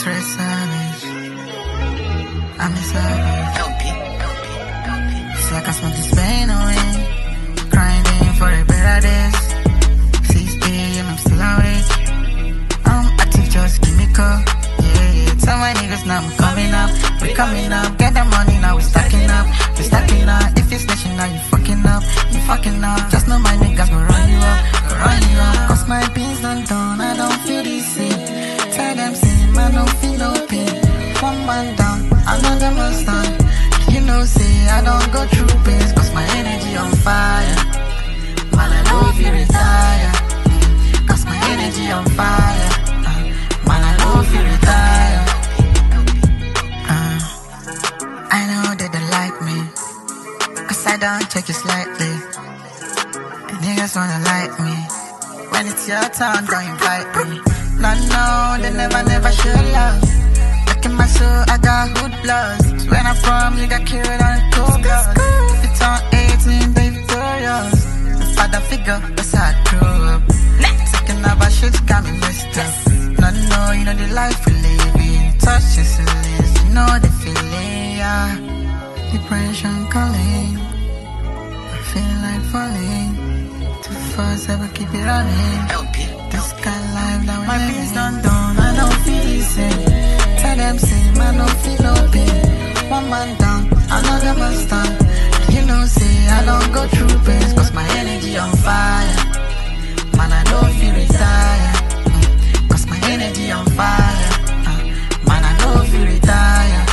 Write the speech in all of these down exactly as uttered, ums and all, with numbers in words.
Trey Savage. I'm a savage. See, I can smoke this pain away. Grinding for a better days. six a m, I'm still awake. I'm active, just give me call. Yeah, yeah. Tell my niggas now I'm coming up. We coming up. Get the money now, we stacking up. We stacking up. If you're snitching now, you fucking up. You fucking up. Just know my niggas will run you up. Go run you up. Cause my beans done done. I don't feel the same. Tell them same, I don't feel no pain. One man down, another man stand. You know, say I don't go through pains. Cause my energy on fire. Man, I know if you retire. Cause my energy on fire. uh, Man, I know if you retire. uh, I know that they like me, cause I don't take it slightly. The niggas wanna like me. When it's your turn, don't invite me. No, no, they never, never show love. Look in my soul, I got good blood. When I'm from, you got killed on the cold blood. If you turn eighteen, they victorious. The father figure, that's how I grew up. Talking about shit got me messed up. No, no, you know the life we live in. Touch your ceilings, you know the feeling, yeah. Depression calling, I feel like falling. Too fast, I will keep it running. This kind of life that we my beans done done, I don't feel the same. Tell them same, I don't feel no pain. One man down, another man stand. You know, say I don't go through pains. Cause my energy on fire. Man, I know if you retire. mm, Cause my energy on fire. uh, Man, I know if you retire.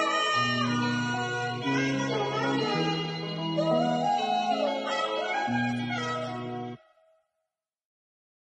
okay.